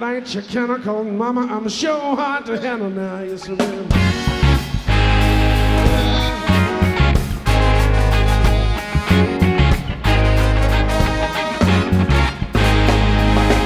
light your chemical, mama, I'm sure hard to handle now. Yes, I will.